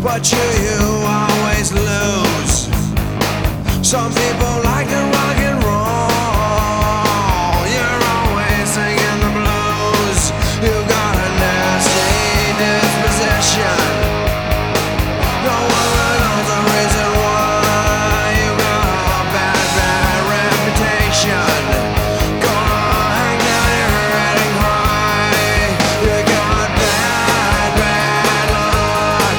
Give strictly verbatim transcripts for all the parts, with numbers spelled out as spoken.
but you, you always lose. Some people like to rock and roll, you're always singing the blues. You got a nasty disposition, no one knows the reason why. You got a bad, bad reputation. Gonna hang down your head and cry. You got bad, bad luck.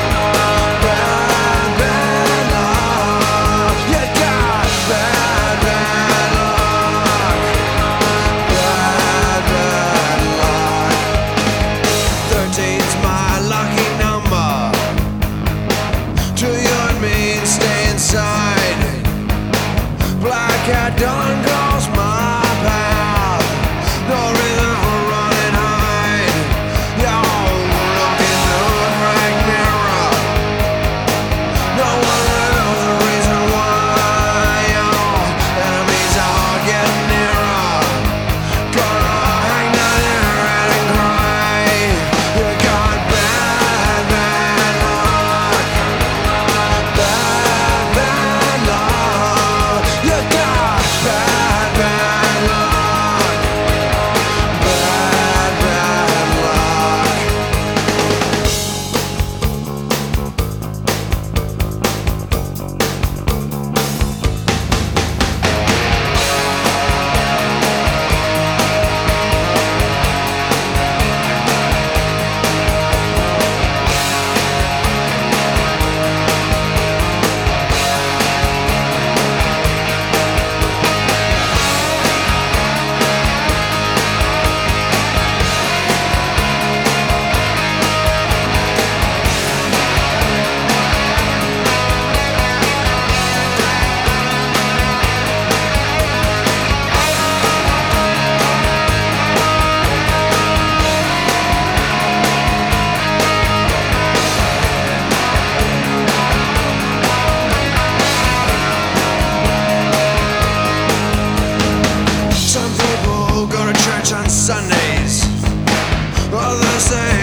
Bad, bad luck. You got bad, bad luck. Bad, bad luck. Thirteen's my lucky number. To you and me, stay inside. Black cat done calls my path. No reason for run and hide. Yo, look in the right mirror. No one knows the reason why. Yo, enemies all get nearer. Gonna hang down your head and cry. You got bad, bad luck. Bad, bad luck. You got bad, bad luck. Bad, bad luck. Some people go to church on Sundays, others say